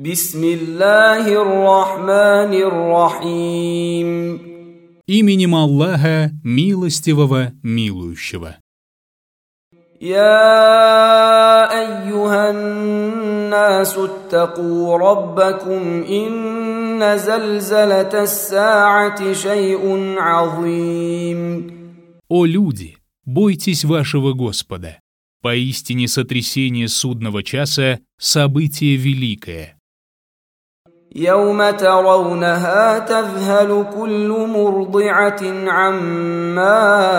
Бисмиллахир-рахманир-рахим. Именем Аллаха, милостивого, милующего. يا أيها الناس اتقوا ربكم إن زلزلة الساعة شيء عظيم. О люди, бойтесь вашего Господа. Поистине сотрясение судного часа – событие великое. يوم ترونها تذهل كل مرضعة عما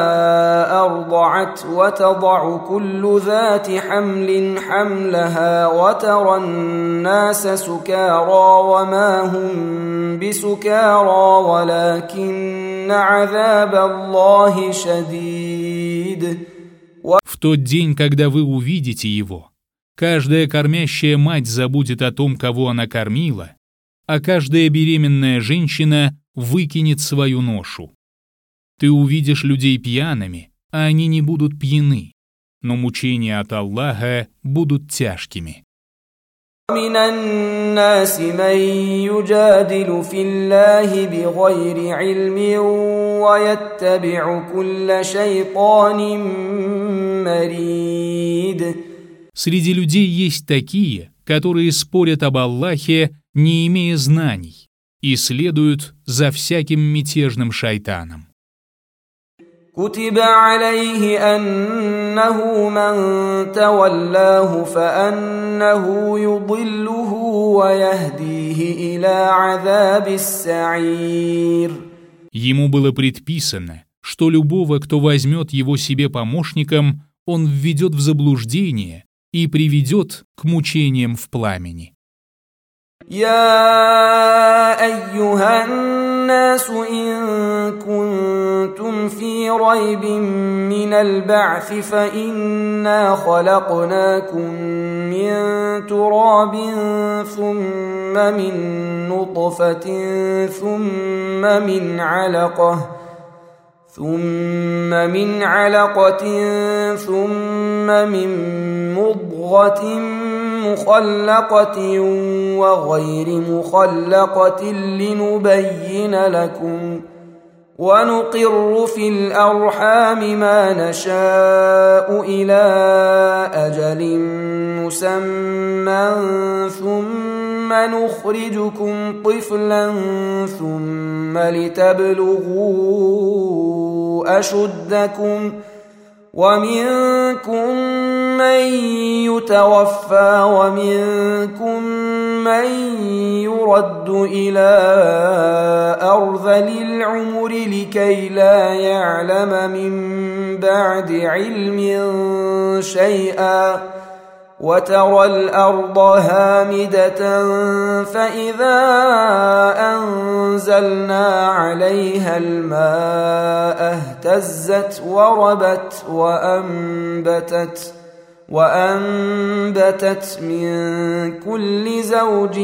أرضعت وتضع كل ذات حمل حملها وترى الناس سكارى وما هم بسكارى ولكن عذاب الله شديد. В тот день, когда вы увидите его, каждая кормящая мать забудет о том, кого она кормила, а каждая беременная женщина выкинет свою ношу. Ты увидишь людей пьяными, а они не будут пьяны, но мучения от Аллаха будут тяжкими. ومن الناس من يجادل في الله بغير علم ويتبع كل شيطان مريد. Среди людей есть такие, которые спорят об Аллахе, не имея знаний, и следуют за всяким мятежным шайтаном. كتب عليه أنه من تولاه فأنه يضله ويهديه إلى عذاب السعير. Ему было предписано, что любого, кто возьмет его себе помощником, он введет в заблуждение и приведет к мучениям в пламени. يا أيها الناس إن كنتم في ريب من البعث فإنا خلقناكم من تراب ثم من نطفة ثم من علقة ثم من مضغة مخلقة وغير مخلقة لنبين لكم ونقر في الأرحام ما نشاء إلى أجل مسمى ثم نخرجكم طفلا ثم لتبلغوا أشدكم ومنكم من يتوفى ومنكم من يرد إلى أرذل العمر لكي لا يعلم من بعد علم شيئا وترى الأرض هامدة فإذا أنزلنا عليها الماء اهتزت وربت وأنبتت من كل زوج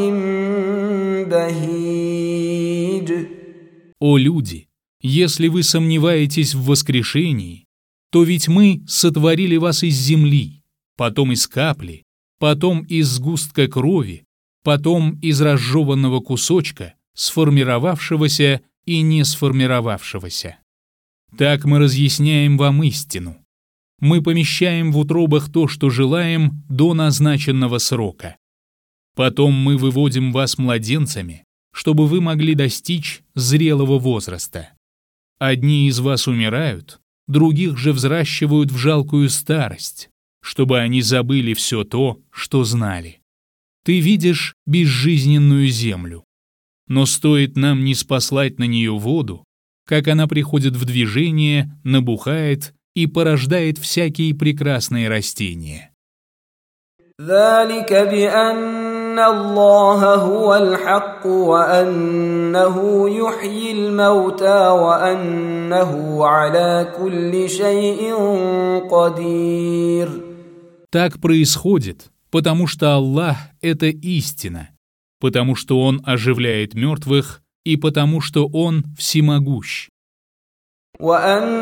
بهيج. О люди, если вы сомневаетесь в воскрешении, то ведь мы сотворили вас из земли, потом из капли, потом из сгустка крови, потом из разжеванного кусочка, сформировавшегося и не сформировавшегося. Так мы разъясняем вам истину. Мы помещаем в утробах то, что желаем, до назначенного срока. Потом мы выводим вас младенцами, чтобы вы могли достичь зрелого возраста. Одни из вас умирают, других же взращивают в жалкую старость, чтобы они забыли все то, что знали. Ты видишь безжизненную землю, но стоит нам ниспослать на нее воду, как она приходит в движение, набухает и порождает всякие прекрасные растения. ذلك بأن الله هو الحق وأنه يحيي الموتى وأنه على كل شيء قدير. Так происходит, потому что Аллах — это истина, потому что Он оживляет мертвых и потому что Он всемогущ. وأن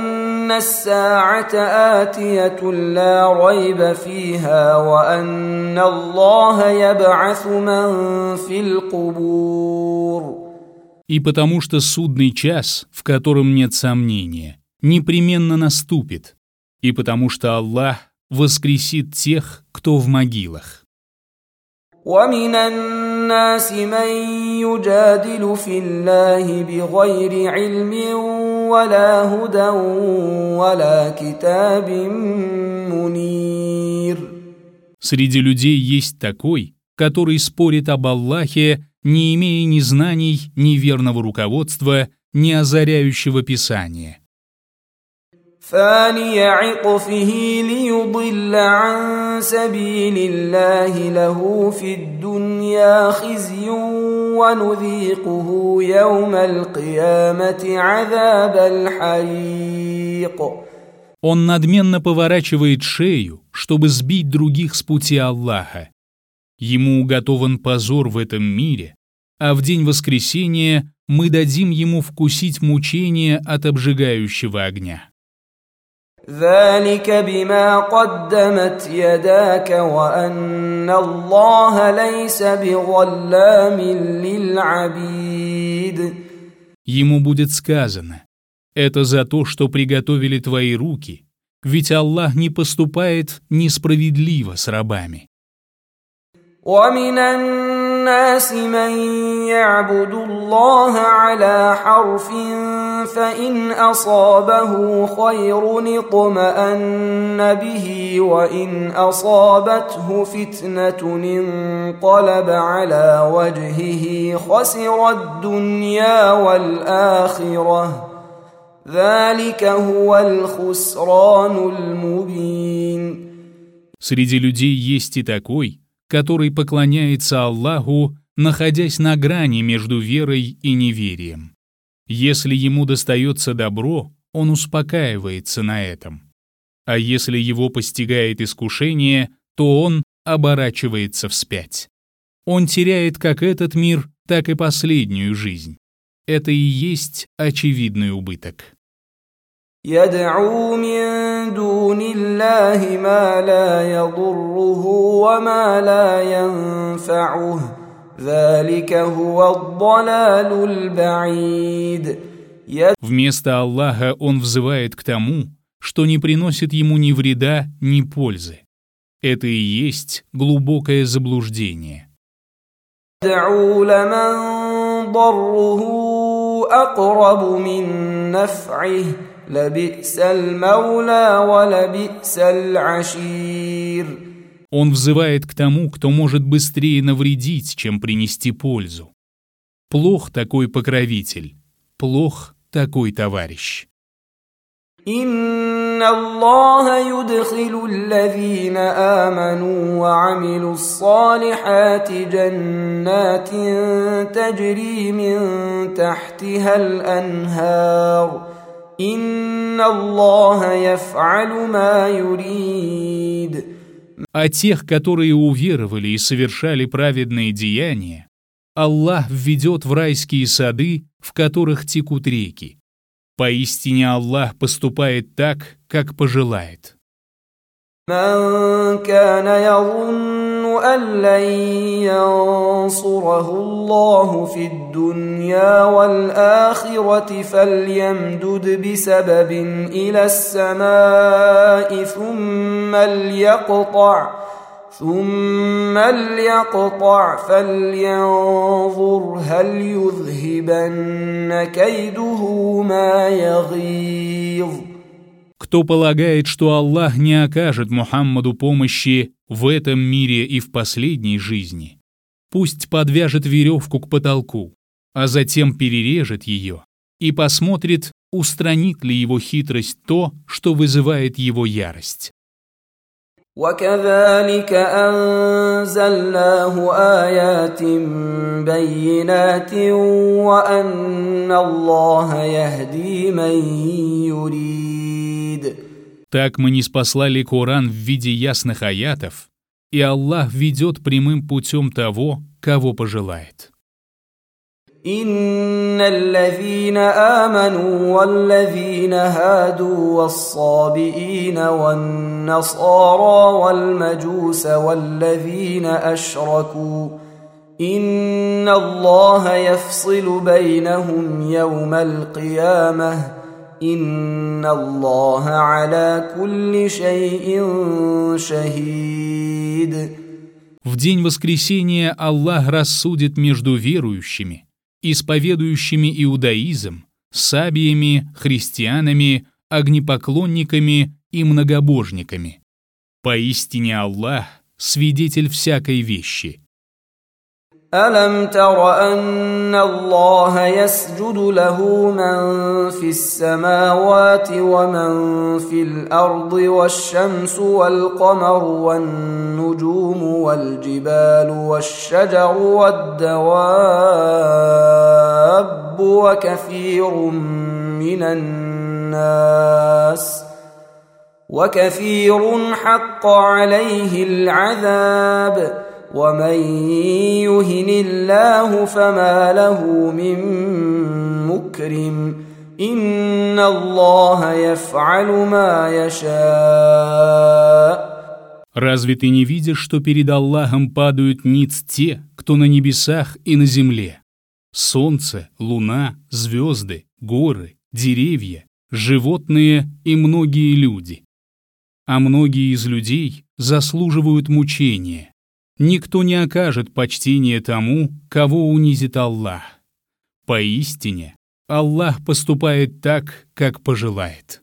الساعة آتية لا ريب فيها وأن الله يبعث من في القبور. И потому что судный час, в котором нет сомнения, непременно наступит, и потому что Аллах воскресит тех, кто в могилах. ومن الناس من يجادل في الله بغير علم ولا هدى ولا كتاب منير. Среди людей есть такой, который спорит об Аллахе, не имея ни знаний, ни верного руководства, ни озаряющего Писания. ثاني عطفه ليضل عن سبيل الله له في الدنيا خزي ونذيقه يوم القيامة عذاب الحريق. Он надменно поворачивает шею, чтобы сбить других с пути Аллаха. Ему уготован позор в этом мире, а в день воскресения мы дадим ему вкусить мучения от обжигающего огня. ذلك بما قدمت يداك وأن الله ليس بظلام للعبيد. Ему будет сказано: это за то, что приготовили твои руки, ведь Аллах не поступает несправедливо с рабами. ومن الناس من يعبد الله على حرف فإن أصابه خير اطمأن به وإن أصابته فتنة انقلب على وجهه خسر الدنيا والآخرة ذلك هو الخسران المبين. Среди людей есть и такой, который поклоняется Аллаху, находясь на грани между верой и неверием. Если ему достается добро, он успокаивается на этом. А если его постигает искушение, то он оборачивается вспять. Он теряет как этот мир, так и последнюю жизнь. Это и есть очевидный убыток. يدعو من دون الله ما لا يضره وما لا ينفعه ذلك هو الضلال البعيد. Вместо Аллаха он взывает к тому, что не приносит ему ни вреда, ни пользы. Это и есть глубокое заблуждение. يدعو لمن ضره أقرب من نفعه لبئس المولى ولبئس العشير. Он взывает к тому, кто может быстрее навредить, чем принести пользу. Плох такой покровитель, плох такой товарищ. إن الله يدخل الذين آمنوا وعملوا الصالحات جنات تجري من تحتها الأنهار إن الله يفعل ما يريد. А тех, которые уверовали и совершали праведные деяния, Аллах введет в райские сады, в которых текут реки. Поистине Аллах поступает так, как пожелает. من كان يظن أن لن ينصره الله في الدنيا والآخرة فليمدد بسبب إلى السماء ثم ليقطع فلينظر هل يذهبن كيده ما يغيظ. Кто полагает, что Аллах не окажет Мухаммаду помощи в этом мире и в последней жизни, пусть подвяжет веревку к потолку, а затем перережет ее и посмотрит, устранит ли его хитрость то, что вызывает его ярость. وكذلك أنزلناه آيات بينات وأن الله يهدي من يريد. Так мы ниспослали Коран в виде ясных аятов, и Аллах ведет прямым путем того, кого пожелает. إن الذين آمنوا والذين هادوا والصابئين والنصارى والمجوس والذين أشركوا إن الله يفصل بينهم يوم القيامة إن الله على كل شيء شهيد. В день воскресения Аллах рассудит между верующими, исповедующими иудаизм, сабиями, христианами, огнепоклонниками и многобожниками. Поистине Аллах – свидетель всякой вещи. ألم تر أن الله يسجد له من في السماوات ومن في الأرض والشمس والقمر والنجوم والجبال والشجر والدواب وكثير حق عليه العذاب ومن يهن الله فما له من مكرم إن الله يفعل ما يشاء. Разве ты не видишь, что перед Аллахом падают ниц те, кто на небесах и на земле? Солнце, луна, звезды, горы, деревья, животные и многие люди. А многие из людей заслуживают мучения. Никто не окажет почтения тому, кого унизит Аллах. Поистине, Аллах поступает так, как пожелает.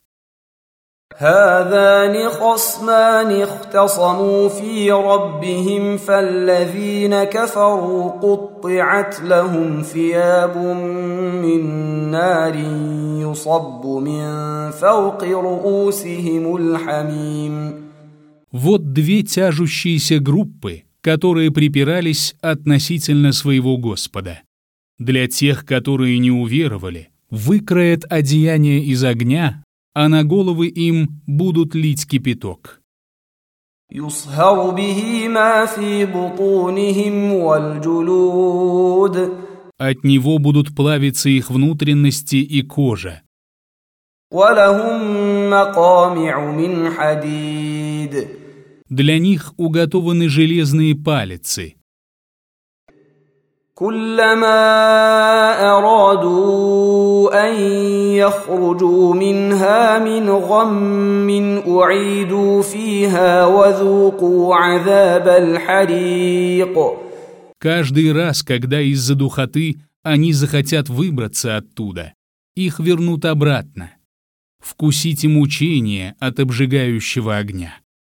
هذان خصمان اختصموا في ربهم فالذين كفروا قطعت لهم ثياب من نار يصب من فوق رؤوسهم الحميم. Вот две тяжущиеся группы, которые припирались относительно своего Господа. Для тех, которые не уверовали, выкроят одеяние из огня, а на головы им будут лить кипяток. يصهر به ما في بطونهم والجلود. От него будут плавиться их внутренности и кожа. ولهم مقامع من حديد. Для них уготованы железные палицы. كلما أرادوا أن يخرجوا منها من غم أعيدوا فيها وذوقوا عذاب الحريق. Каждый раз, когда из-за духоты они захотят выбраться оттуда, их вернут обратно. Вкусите мучения от обжигающего огня.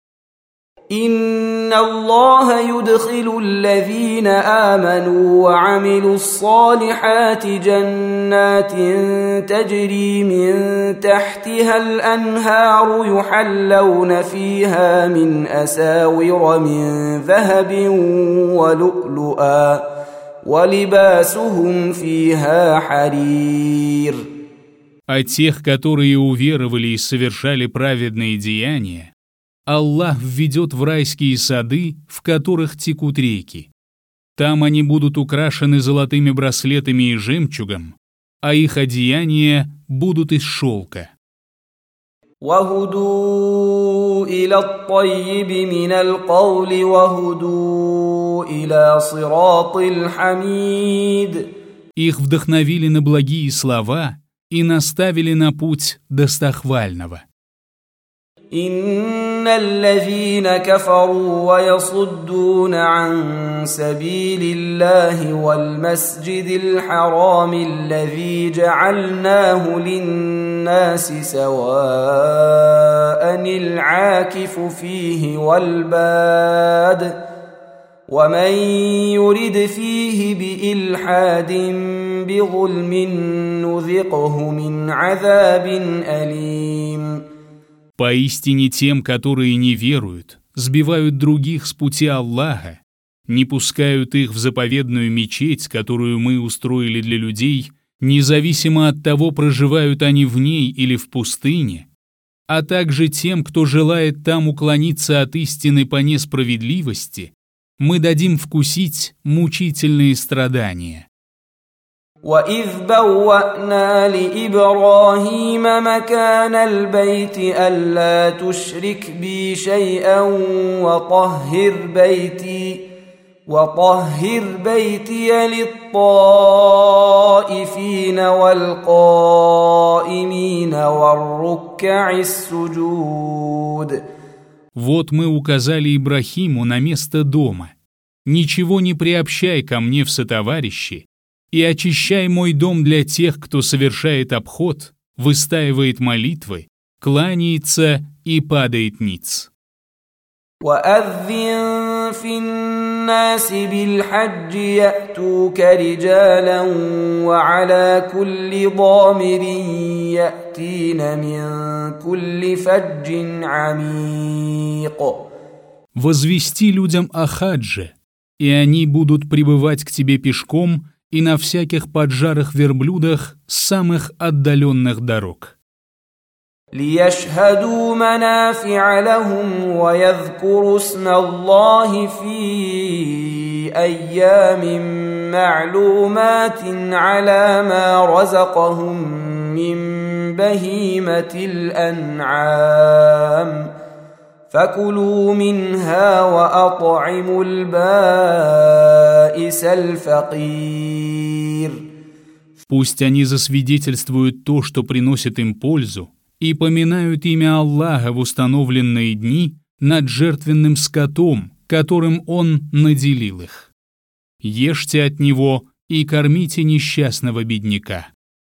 إن الله يدخل الذين آمنوا وعملوا الصالحات جنات تجري من تحتها الأنهار يحلون فيها من أساور من ذهب ولؤلؤا ولباسهم فيها حرير. А тех, которые уверовали и совершали праведные деяния, Аллах введет в райские сады, в которых текут реки. Там они будут украшены золотыми браслетами и жемчугом, а их одеяния будут из шелка. وهدوا إلى الطيب من القول وهدوا إلى صراط الحميد. Их вдохновили на благие слова и наставили на путь достохвального. إن الذين كفروا ويصدون عن سبيل الله والمسجد الحرام الذي جعلناه للناس سواء العاكف فيه والباد ومن يرد فيه بإلحاد بظلم نذقه من عذاب أليم. Поистине тем, которые не веруют, сбивают других с пути Аллаха, не пускают их в заповедную мечеть, которую мы устроили для людей, независимо от того, проживают они в ней или в пустыне, а также тем, кто желает там уклониться от истины по несправедливости, мы дадим вкусить мучительные страдания. وإذ بوأنا لإبراهيم مكان البيت ألا تشرك بي شيئا وطهر بيتي للطائفين والقائمين والركع السجود. Вот мы указали Ибрахиму на место дома. Ничего не приобщай ко мне в сотоварищи, и очищай мой дом для тех, кто совершает обход, выстаивает молитвы, кланяется и падает ниц. وأذن في الناس بالحج يأتوك رجالا وعلى كل ضامر يأتين من كل فج عميق. Возвести людям о хадже, и они будут прибывать к тебе пешком и на всяких поджарых верблюдах с самых отдаленных дорог. ليشهدوا منافع لهم ويذكروا اسم الله في أيام معلومات على ما رزقهم من بهيمة الأنعام فكلوا منها وأطعموا البائس الفقير. Пусть они засвидетельствуют то, что приносит им пользу, и поминают имя Аллаха в установленные дни над жертвенным скотом, которым Он наделил их. Ешьте от него и кормите несчастного бедняка.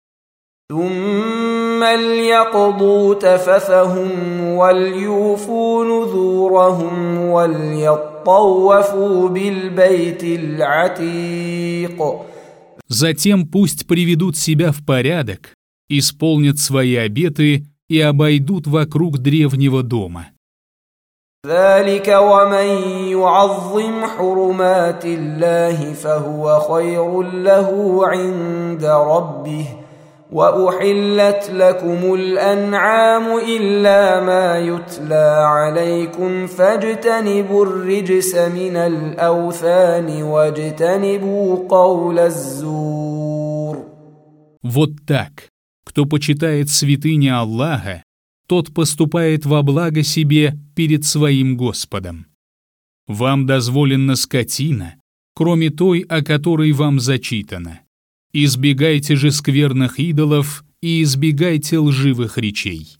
ثم ليقضوا تفثهم وليوفوا نذورهم وليطوفوا بالبيت العتيق. Затем пусть приведут себя в порядок, исполнят свои обеты и обойдут вокруг древнего дома. ذلك ومن يعظم حرمات الله فهو خير له عند ربه وأحلت لكم الأنعام إلا ما يتلى عليكم فاجتنبوا الرجس من الأوثان واجتنبوا قول الزور. Вот так. Кто почитает святыни Аллаха, тот поступает во благо себе перед своим Господом. Вам дозволена скотина, кроме той, о которой вам зачитано. Избегайте же скверных идолов и избегайте лживых речей.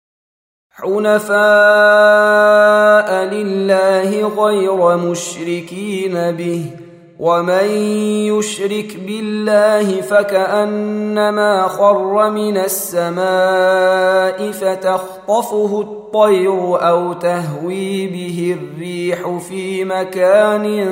حنفاء لله غير مشركين به ومن يشرك بالله فكأنما خر من السماء فتخطفه الطير أو تهوي به الريح في مكان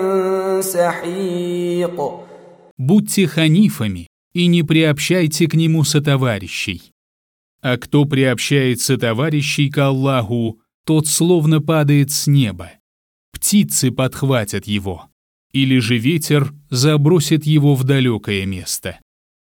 سحيق. Будьте ханифами и не приобщайте к нему сотоварищей. А кто приобщает сотоварищей к Аллаху, тот словно падает с неба. Птицы подхватят его, или же ветер забросит его в далекое место.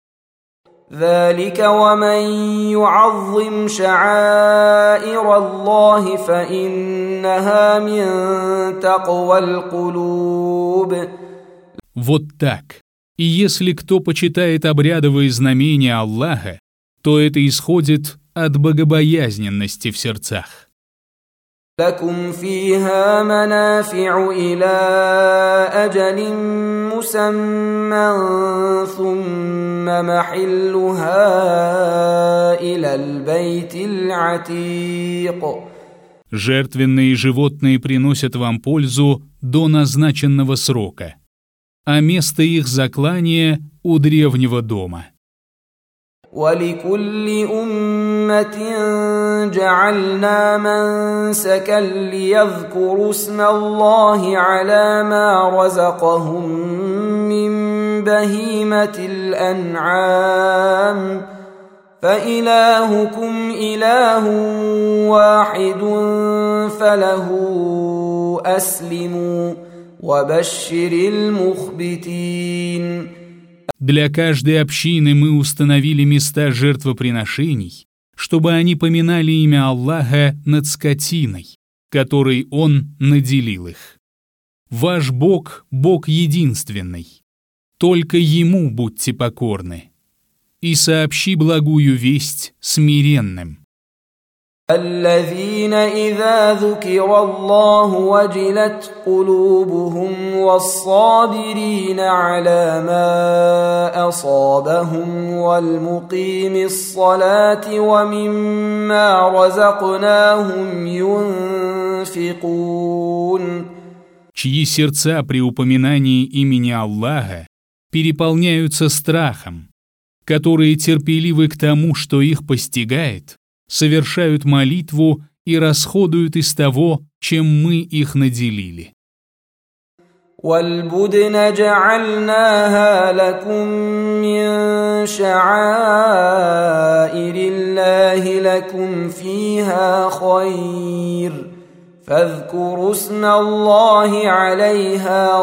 ذلك ومن يعظم شعائر الله فإنها من تقوى القلوب. Вот так. И если кто почитает обрядовые знамения Аллаха, то это исходит от богобоязненности в сердцах. لكم فيها منافع إلى أجل مسمى ثم محلها إلى البيت العتيق. Жертвенные животные приносят вам пользу до назначенного срока, а место их заклания у древнего дома. ولكل أمة جعلنا منسكا ليذكروا اسم الله على ما رزقهم من بهيمة الأنعام فإلهكم إله واحد فله أسلموا وبشر المخبتين. Для каждой общины мы установили места жертвоприношений, чтобы они поминали имя Аллаха над скотиной, которой Он наделил их. Ваш Бог – Бог единственный. только Ему будьте покорны. И сообщи благую весть смиренным. الذين إذا ذكر الله وجلت قلوبهم والصابرين على ما أصابهم والمقيم الصلاة ومما رزقناهم ينفقون. Чьи сердца при упоминании имени Аллаха переполняются страхом, которые терпеливы к тому, что их постигает, совершают молитву и расходуют из того, чем мы их наделили. والبدن جعلناها لكم من شعائر الله لكم فيها خير فاذكروا اسم الله عليها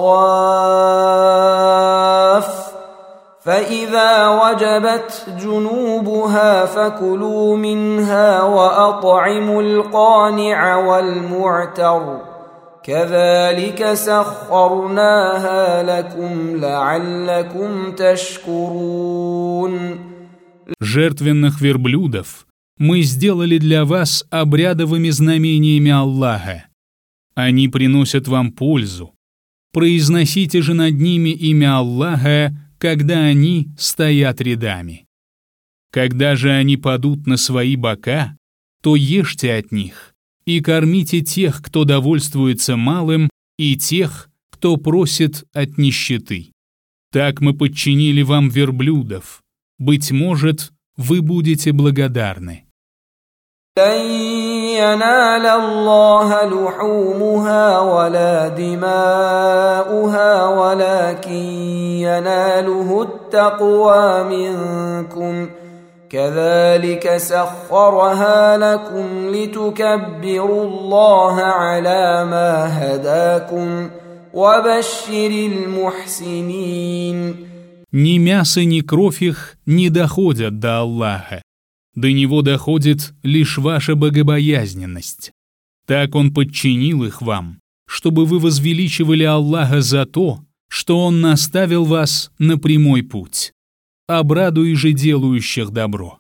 صواف فإذا وجبت جنوبها فكلوا منها وأطعموا القانع والمعتر كذلك سخرناها لكم لعلكم تشكرون. Жертвенных верблюдов мы сделали для вас обрядовыми знамениями Аллаха. Они приносят вам пользу. Произносите же над ними имя Аллаха, когда они стоят рядами. Когда же они падут на свои бока, то ешьте от них и кормите тех, кто довольствуется малым, и тех, кто просит от нищеты. Так мы подчинили вам верблюдов. Быть может, вы будете благодарны. لن ينال الله لحومها ولا دماؤها ولكن يناله التقوى منكم كذلك سخرها لكم لتكبروا الله على ما هداكم وبشر المحسنين. Ни мясо, ни кровь их не доходят до Аллаха. До Него доходит лишь ваша богобоязненность. Так Он подчинил их вам, чтобы вы возвеличивали Аллаха за то, что Он наставил вас на прямой путь. Обрадуй же делающих добро.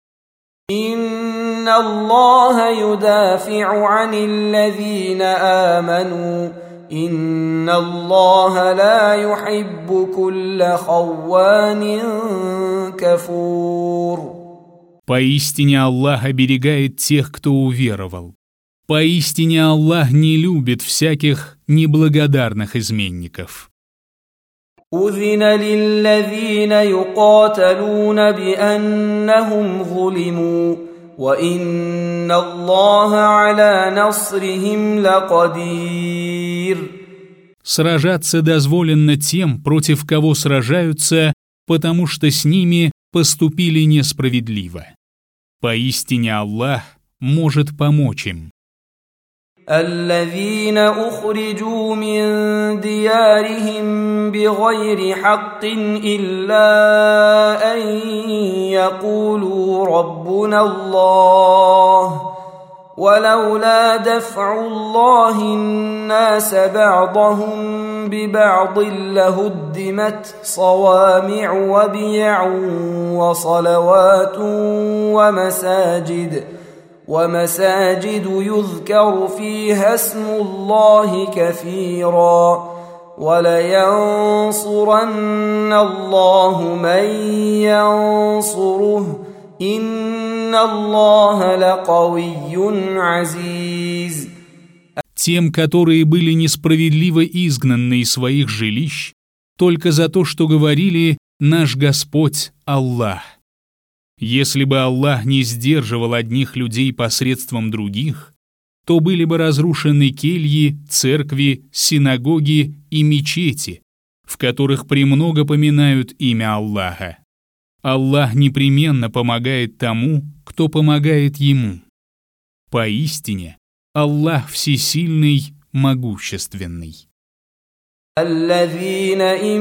إن الله يدافع عن الذين آمنوا إن الله لا يحب كل خوان كفور. Поистине Аллах оберегает тех, кто уверовал. Поистине Аллах не любит всяких неблагодарных изменников. أذن للذين يقاتلون بأنهم ظلموا وإن الله على نصرهم لقدير. Сражаться дозволено тем, против кого сражаются, потому что с ними поступили несправедливо. Поистине Аллах может помочь им. الذين أخرجوا من ديارهم بغير حق إلا أن يقولوا ربنا الله ولولا دفع الله الناس بعضهم ببعض لهدمت صوامع وبيع وصلوات ومساجد يذكر فيها اسم الله كثيرا ولينصرن الله من ينصره إن الله لقوي عزيز. Тем, которые были несправедливо изгнаны из своих жилищ, только за то, что говорили «Наш Господь Аллах». Если бы Аллах не сдерживал одних людей посредством других, то были бы разрушены кельи, церкви, синагоги и мечети, в которых премного поминают имя Аллаха. Аллах непременно помогает тому, кто помогает Ему. Поистине, Аллах всесильный, могущественный. الذين إن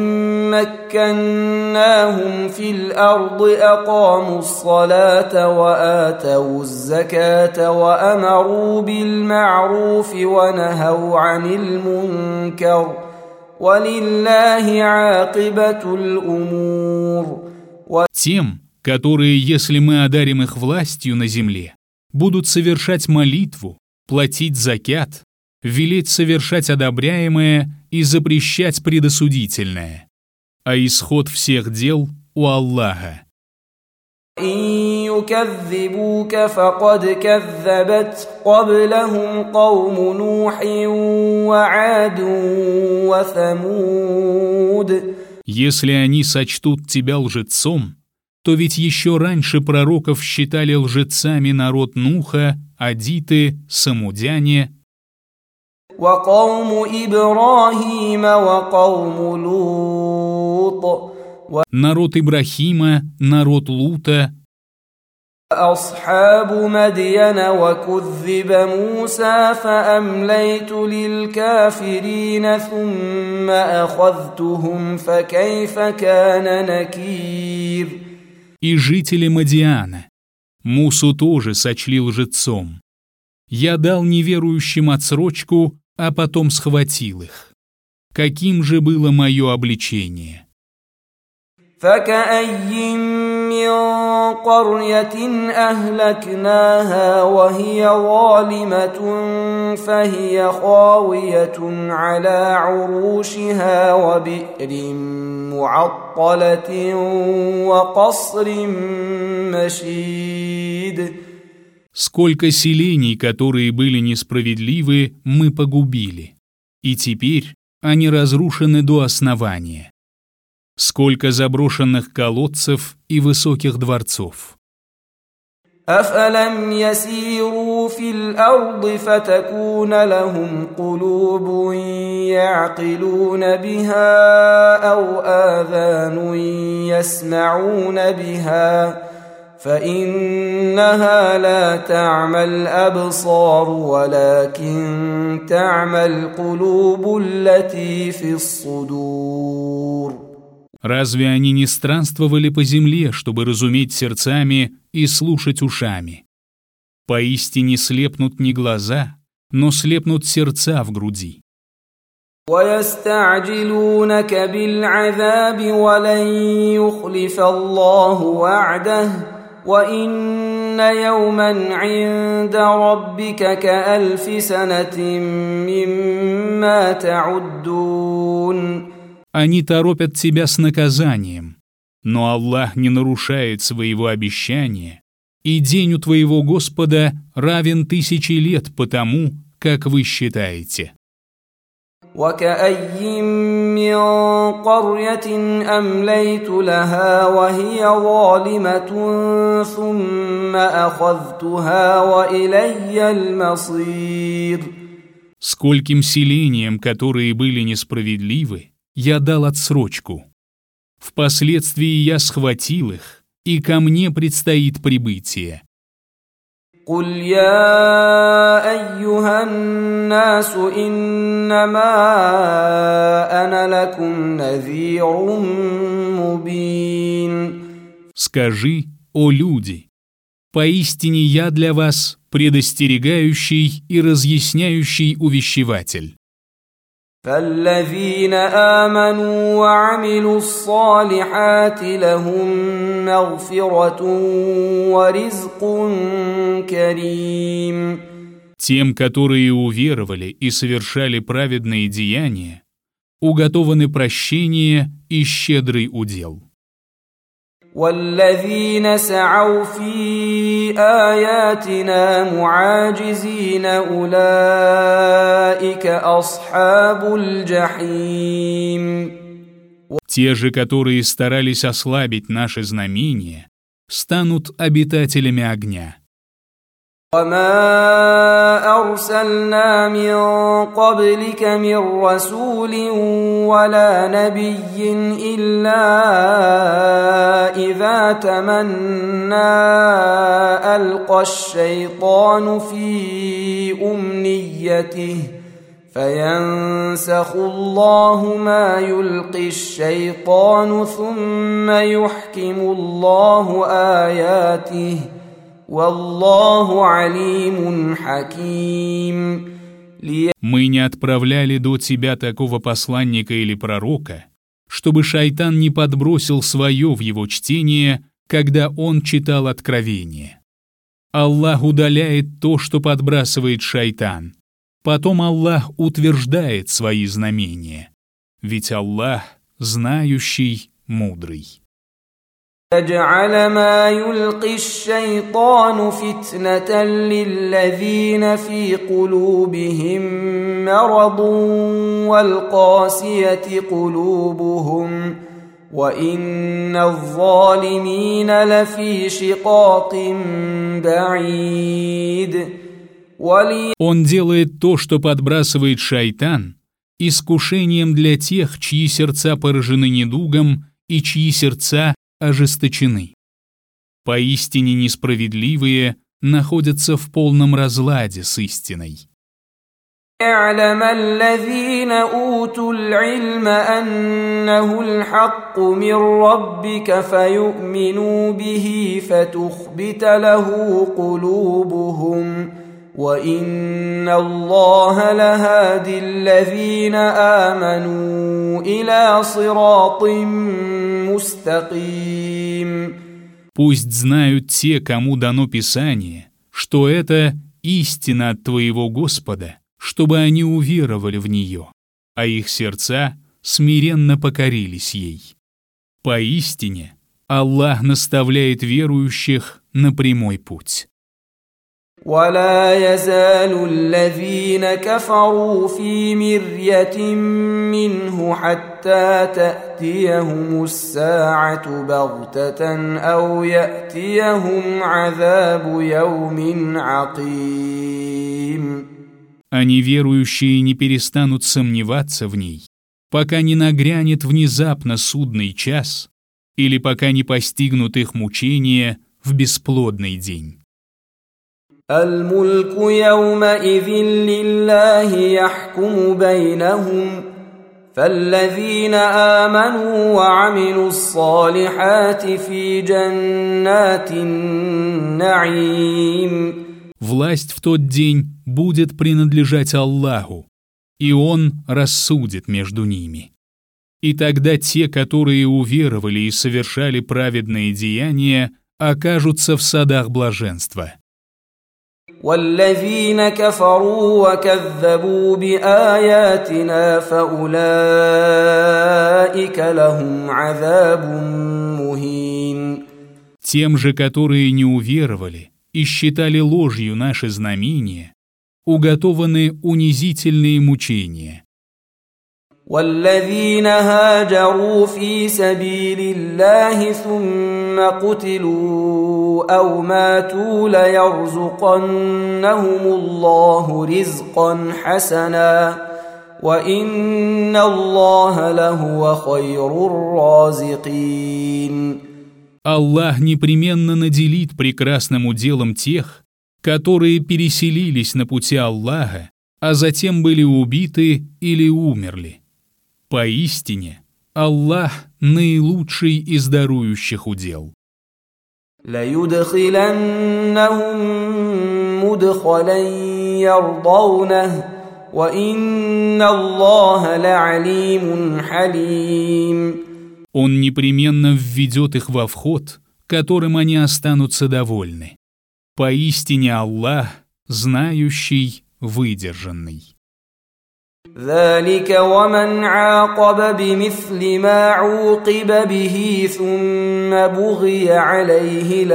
مكناهم في الأرض أقاموا الصلاة وآتوا الزكاة وأمروا بالمعروف ونهوا عن المنكر وَلِلَّهِ عَاقِبَةُ الْأُمُورِ. Тем, которые, если мы одарим их властью на земле, будут совершать молитву, платить закят, велеть совершать одобряемое и запрещать предосудительное. А исход всех дел у Аллаха. إِن يُكَذِّبُوكَ فَقَدْ كَذَّبَتْ قَبْلَهُمْ قَوْمُ نُوحٍ وَعَادٌ وَثَمُودُ. Если они сочтут тебя лжецом, то ведь еще раньше пророков считали лжецами народ Нуха, адиты, самудяне, وَقَوْمُ إِبْرَاهِيمَ وَقَوْمُ لُوطٍ. народ Ибрахима, народ Лута, أصحاب مدين وكذب موسى فأمليت للكافرين ثم أخذتهم فكيف كان نكير. и жители Мадиана. Мусу тоже сочли лжецом. Я дал неверующим отсрочку, а потом схватил их. Каким же было мое обличение? فكأي من قرية أهلكناها وهي ظالمة فهي خاوية على عروشها وبئر معطلة وقصر مشيد. Сколько селений, которые были несправедливы, мы погубили, и теперь они разрушены до основания. Сколько заброшенных колодцев и высоких дворцов. أفلم يسيروا في الأرض فتكون لهم قلوب يعقلون بها أو آذان يسمعون بها فإنها لا تعمى الأبصار ولكن تعمى القلوب التي في الصدور. Разве они не странствовали по земле, чтобы разуметь сердцами и слушать ушами? Поистине слепнут не глаза, но слепнут сердца в груди. وَيَسْتَعْجِلُونَكَ بِالْعَذَابِ وَلَنْ يُخْلِفَ اللَّهُ وَعْدَهُ وَإِنَّ يَوْمًا عِندَ رَبِّكَ كَأَلْفِ سَنَةٍ مِّمَّا تَعُدُّونَ. Они торопят тебя с наказанием, но Аллах не нарушает своего обещания, и день у твоего Господа равен 1000 лет по тому, как вы считаете. وَكَأَيٍّ مِّن قَرْيَةٍ أَمْلَيْتُ لَهَا وَهِيَ ظَالِمَةٌ ثُمَّ أَخَذْتُهَا وَإِلَيَّ الْمَصِيرُ. Скольким селениям, которые были несправедливы, я дал отсрочку. Впоследствии я схватил их, и ко мне предстоит прибытие. قُلْ يَا أَيُّهَا النَّاسُ إِنَّمَا أَنَا لَكُمْ نَذِيرٌ مُبِينٌ. Скажи, о люди, поистине я для вас предостерегающий и разъясняющий увещеватель. فالذين آمنوا وعملوا الصالحات لهم مغفرة ورزق كريم. Тем, которые уверовали и совершали праведные деяния, уготованы прощение и щедрый удел. والذين سعوا في آياتنا معاجزين أولئك أصحاب الجحيم. Те же, которые старались ослабить наши знамения, станут обитателями огня. وما أرسلنا من قبلك من رسول ولا نبي إلا إذا تمنى ألقى الشيطان في أمنيته فينسخ الله ما يلقي الشيطان ثم يحكم الله آياته والله عليم حكيم. Мы не отправляли до тебя такого посланника или пророка, чтобы шайтан не подбросил свое в его чтение, когда он читал Откровение. Аллах удаляет то, что подбрасывает шайтан. Потом Аллах утверждает свои знамения. Ведь Аллах знающий, мудрый. يجعل ما يلقي الشيطان فتنة للذين في قلوبهم مرض والقاسية قلوبهم وإن الظالمين لفي شقاق بعيد. Он делает то, что подбрасывает шайтан, искушением для тех, чьи сердца поражены недугом и чьи сердца ожесточены. Поистине несправедливые находятся в полном разладе с истиной. يعلم الذين أوتوا العلم أنه الحق من ربك فيؤمنوا به فتخبت له قلوبهم وإن الله لهادي الذين آمنوا إلى صراط مستقيم. Пусть знают те, кому дано Писание, что это истина от твоего Господа, чтобы они уверовали в нее, а их сердца смиренно покорились ей. Поистине, Аллах наставляет верующих на прямой путь. ولا يزال الذين كفروا في مرية منه حتى تأتيهم الساعة بغتة أو يأتيهم عذاب يوم عقيم. А неверующие не перестанут сомневаться в ней, пока не нагрянет внезапно судный час или пока не постигнут их мучения в бесплодный день. الملك يومئذ لله يحكم بينهم فالذين آمنوا وعملوا الصالحات في جنات النعيم. Власть в тот день будет принадлежать Аллаху, и Он рассудит между ними. И тогда те, которые уверовали и совершали праведные деяния, окажутся в садах блаженства. والذين كفروا وكذبوا بآياتنا فأولئك لهم عذاب مهين. Тем же, которые не уверовали и считали ложью наши знамения, уготованы унизительные мучения. والذين هاجروا في سبيل الله ثم قتلوا أو ماتوا ليرزقنهم الله رزقا حسنا وإن الله لهو خير الرازقين. Аллах непременно наделит прекрасным уделом тех, которые переселились на пути Аллаха, а затем были убиты или умерли. Поистине, Аллах наилучший из дарующих удел. لَيُدْخِلَنَّهُمْ مُدْخَلًا يَرْضَوْنَهُ وَإِنَّ اللَّهَ لَعَلِيمٌ حَلِيمٌ. Он непременно введет их во вход, которым они останутся довольны. Поистине Аллах знающий, выдержанный. ذلك ومن عاقب بمثل ما عوقب به ثم بغي عليه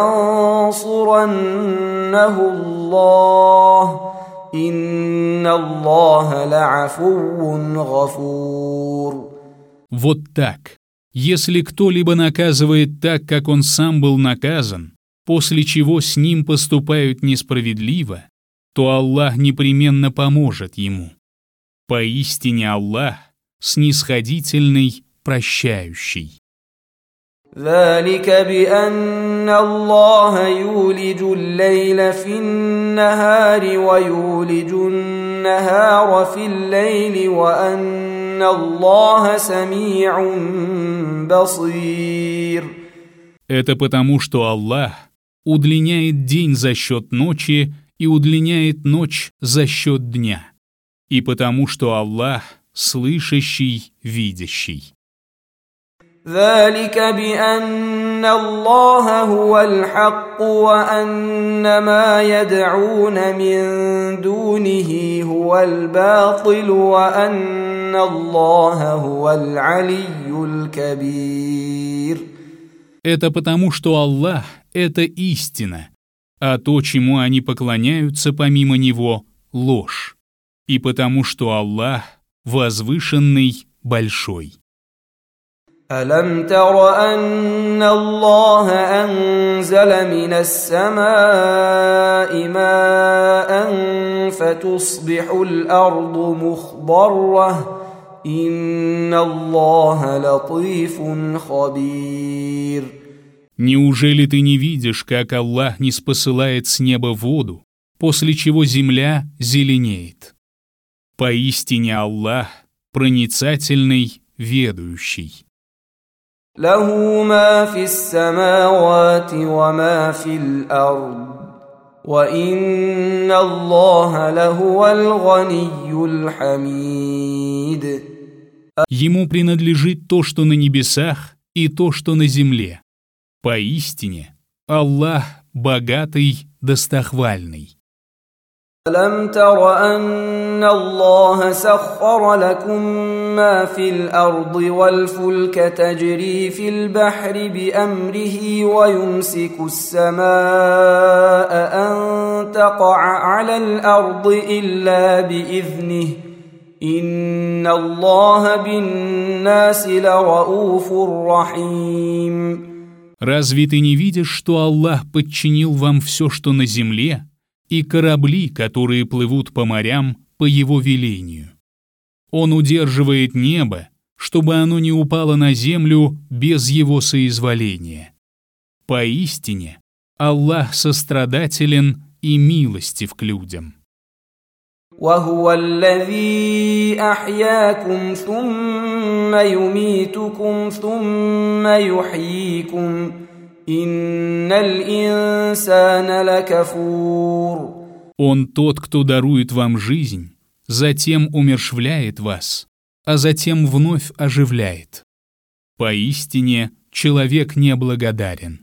لينصرنه الله إن الله لعفو غفور. Вот так. Если кто-либо наказывает так, как он сам был наказан, после чего с ним поступают несправедливо, то Аллах непременно поможет ему. Поистине Аллах снисходительный, прощающий. ذلك بأن الله يولج الليل في النهار ويولج النهار في الليل وأن الله سميع بصير. Это потому, что Аллах удлиняет день за счет ночи и удлиняет ночь за счет дня. и потому что Аллах слышащий, видящий. ذلك بأن الله هو الحق وأن ما يدعون من دونه هو الباطل وأن الله هو العلي الكبير. Это потому, что Аллах — это истина, а то, чему они поклоняются помимо Него, — ложь, и потому что Аллах — возвышенный, большой. ألم تر أن الله أنزل من السماء ماء فتصبح الأرض مخضرة إن الله لطيف خبير. Неужели ты не видишь, как Аллах ниспосылает с неба воду, после чего земля зеленеет? Поистине Аллах проницательный, ведающий. له ما في السماوات وما في الأرض وإن الله لهو الغني الحميد. Ему принадлежит то, что на небесах, и то, что на земле. Поистине, Аллах богатый, достохвальный. ألم تر أن الله سخر لكم ما في الأرض والفلك تجري في البحر بأمره ويمسك السماء أن تقع على الأرض إلا بإذنه إن الله بالناس لرؤوف رحيم. Разве ты не видишь, что Аллах подчинил вам все, что на земле, и корабли, которые плывут по морям по Его велению? Он удерживает небо, чтобы оно не упало на землю без Его соизволения. Поистине, Аллах сострадателен и милостив к людям. وهو الذي أحياكم ثم يميتكم ثم يحييكم إن الإنسان لكفور. Он тот, кто дарует вам жизнь, затем умерщвляет вас, а затем вновь оживляет. Поистине, человек неблагодарен.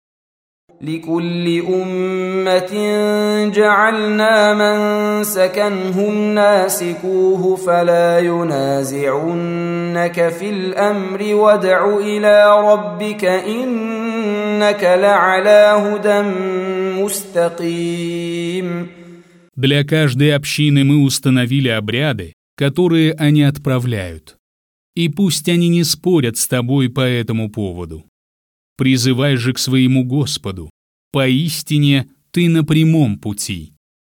لكل أمة جعلنا منسكا هم ناسكوه فلا ينازعنك في الأمر وادع إلى ربك إنك لعلى هدى مستقيم. Для каждой общины мы установили обряды, которые они отправляют. И пусть они не спорят с тобой по этому поводу. Призывай же к своему Господу. Поистине ты на прямом пути.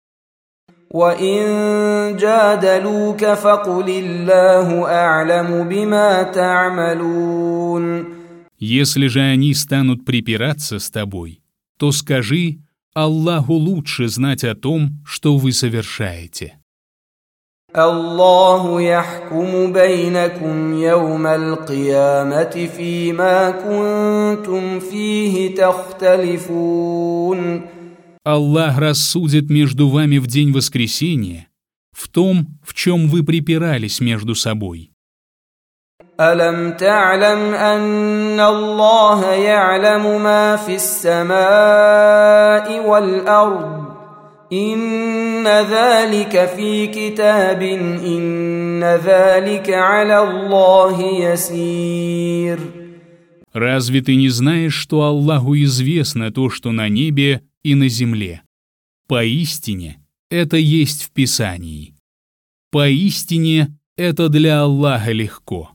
وَإِن جَادَلُوكَ فَقُلِ اللَّهُ أَعْلَمُ بِمَا تَعْمَلُونَ. Если же они станут припираться с тобой, то скажи: Аллаху лучше знать о том, что вы совершаете. الله يحكم بينكم يوم القيامة فيما كنتم فيه تختلفون. Аллах рассудит между вами в день воскресения в том, в чем вы припирались между собой. ألم تعلم أن الله يعلم ما في السماء والأرض إن ذلك في كتاب إن ذلك على الله يسير. Разве ты не знаешь, что Аллаху известно то, что на небе и на земле? Поистине, это есть в Писании. Поистине, это для Аллаха легко.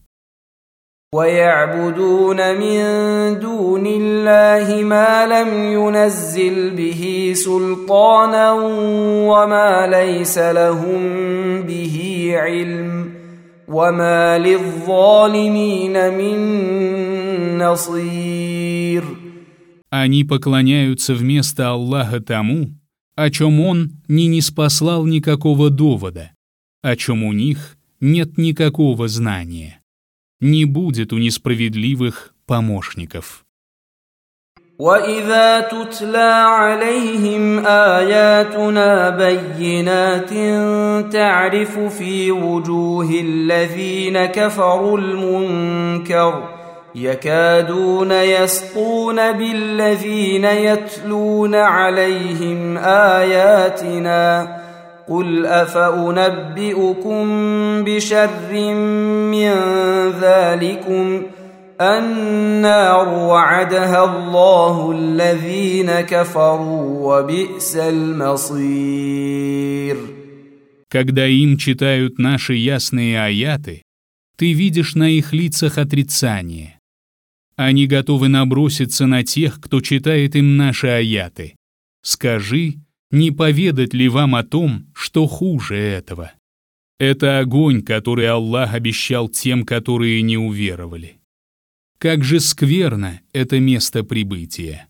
ويعبدون من دون الله ما لم ينزل به سلطانا وما ليس لهم به علم وما للظالمين من نصير. Они поклоняются вместо Аллаха тому, о чем Он не ниспослал никакого довода, о чем у них нет никакого знания. Не будет у несправедливых помощников. وإذا تتلى عليهم آياتنا بينات تعرف في وجوه الذين كفروا المنكر يكادون يسطون بالذين يتلون عليهم آياتنا قل أفأنبئكم بشر من ذلكم النار وعدها الله الذين كفروا وبئس المصير. Когда им читают наши ясные аяты, ты видишь на их лицах отрицание. Они готовы наброситься на тех, кто читает им наши аяты. Скажи, не поведать ли вам о том, что хуже этого? Это огонь, который Аллах обещал тем, которые не уверовали. Как же скверно это место прибытия.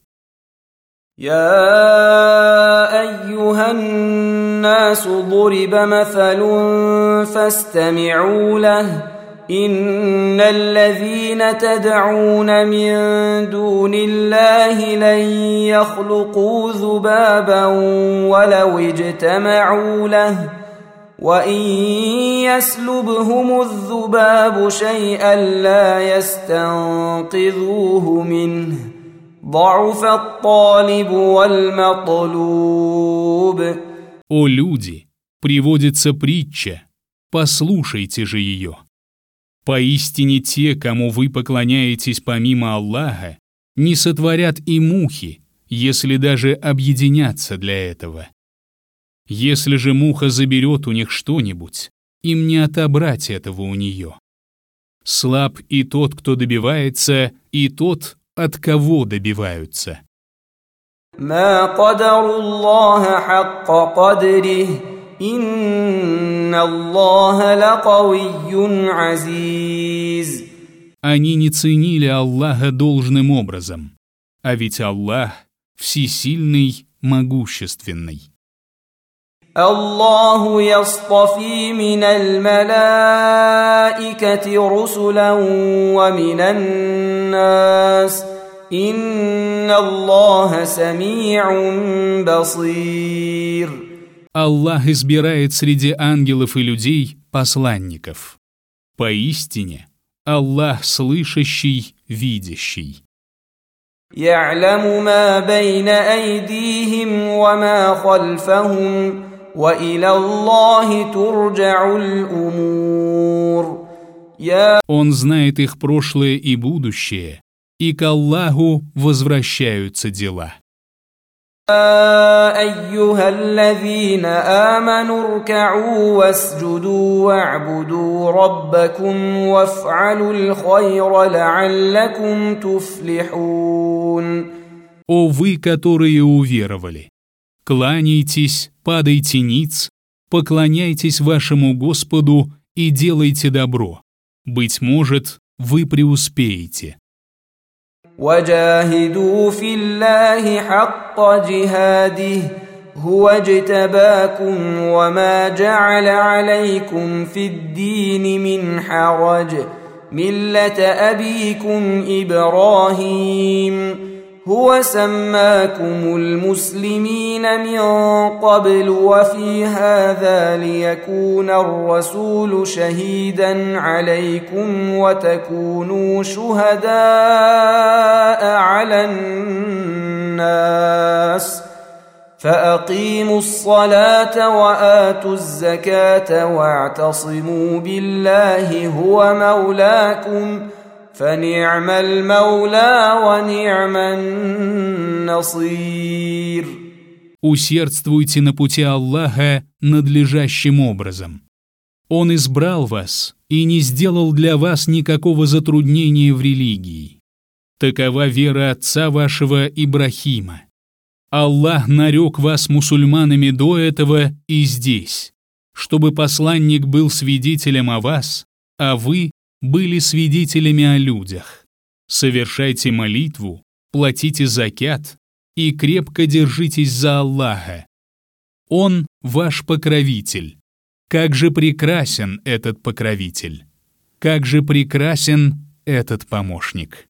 يا أيها الناس ضرب مثل فاستمعوا له إن الذين تدعون من دون الله لن يخلقوا ذبابا ولو اجتمعوا له وإن يسلبهم الذباب شيئا لا يستنقذوه منه ضعف الطالب والمطلوب. О люди, приводится притча, послушайте же ее. Поистине те, кому вы поклоняетесь помимо Аллаха, не сотворят и мухи, если даже объединятся для этого. Если же муха заберет у них что-нибудь, им не отобрать этого у нее. Слаб и тот, кто добивается, и тот, от кого добиваются. ما قدروا الله حق قدره إن الله لقوي عزيز. Они не ценили Аллаха должным образом, а ведь Аллах всесильный, могущественный. الله يصطفي من الملائكة رسلا ومن الناس إن الله سميع بصير. Аллах избирает среди ангелов и людей посланников. Поистине, Аллах слышащий, видящий. يعلم ما بين أيديهم وما خلفهم وإلى الله ترجع الأمور. Он знает их прошлое и будущее, и к Аллаху возвращаются дела. يا أيها الذين آمنوا اركعوا واسجدوا واعبدوا ربكم وافعلوا الخير لعلكم تفلحون. О вы, которые уверовали! Кланяйтесь, падайте ниц, поклоняйтесь вашему Господу и делайте добро. Быть может, вы преуспеете. وجاهدوا في الله حق جهاده هو اجتباكم وما جعل عليكم في الدين من حرج ملة أبيكم إبراهيم هو سماكم المسلمين من قبل وفي هذا ليكون الرسول شهيدا عليكم وتكونوا شهداء على الناس فأقيموا الصلاة وآتوا الزكاة واعتصموا بالله هو مولاكم فنعم المولى ونعم النصير. Усердствуйте на пути Аллаха надлежащим образом. Он избрал вас и не сделал для вас никакого затруднения в религии. Такова вера отца вашего Ибрахима. Аллах нарек вас мусульманами до этого и здесь, чтобы посланник был свидетелем о вас, а вы были свидетелями о людях. Совершайте молитву, платите закят и крепко держитесь за Аллаха. Он ваш покровитель. Как же прекрасен этот покровитель! Как же прекрасен этот помощник!